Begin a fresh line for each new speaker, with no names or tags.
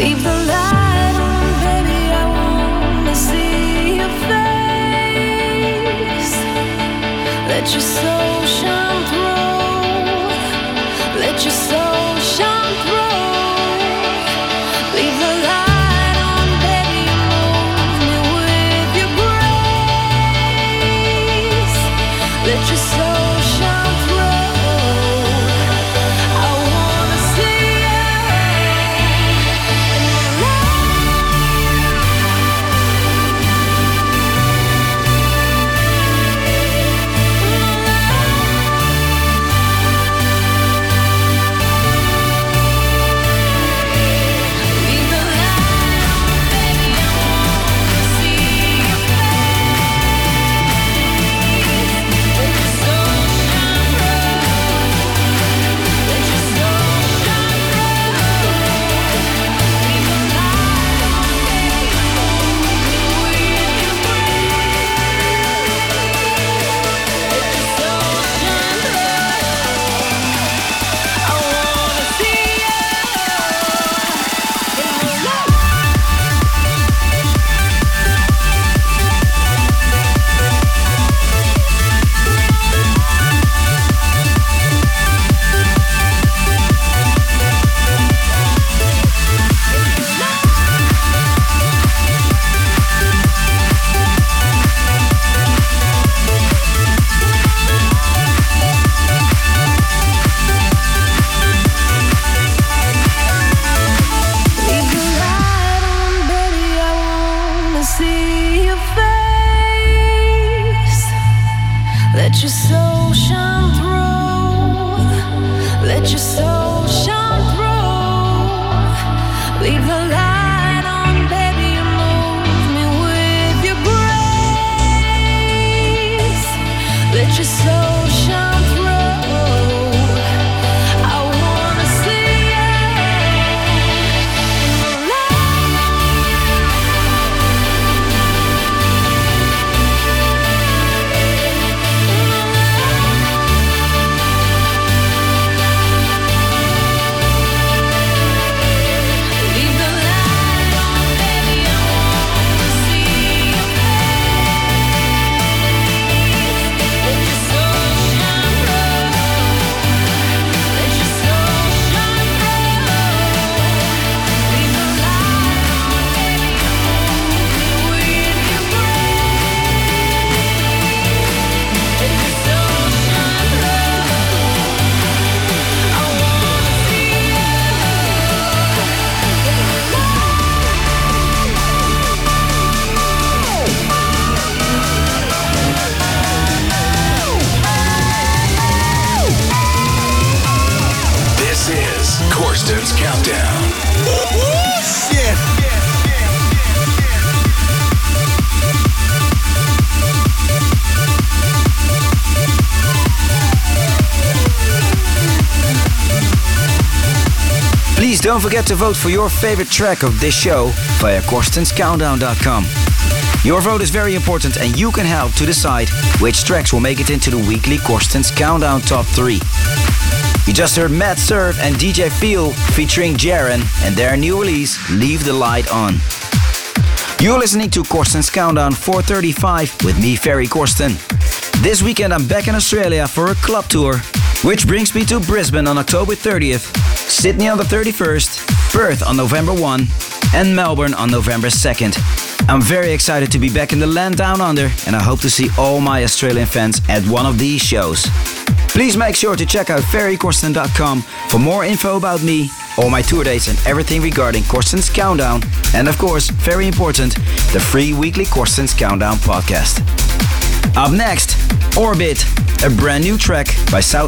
Corsten's Countdown.
Shit.
Please don't forget to vote for your favorite track of this show via CorstensCountdown.com. Your vote is very important and you can help to decide which tracks will make it into the weekly Corsten's Countdown Top 3. You just heard Matt Serve and DJ Feel featuring Jaren and their new release, Leave the Light On. You're listening to Corsten's Countdown 435 with me, Ferry Corsten. This weekend I'm back in Australia for a club tour, which brings me to Brisbane on October 30th, Sydney on the 31st, Perth on November 1, and Melbourne on November 2nd. I'm very excited to be back in the land down under, and I hope to see all my Australian fans at one of these shows. Please make sure to check out ferrycorsten.com for more info about me, all my tour dates and everything regarding Corsten's Countdown, and of course, very important, the free weekly Corsten's Countdown podcast. Up next, Orbit, a brand new track by South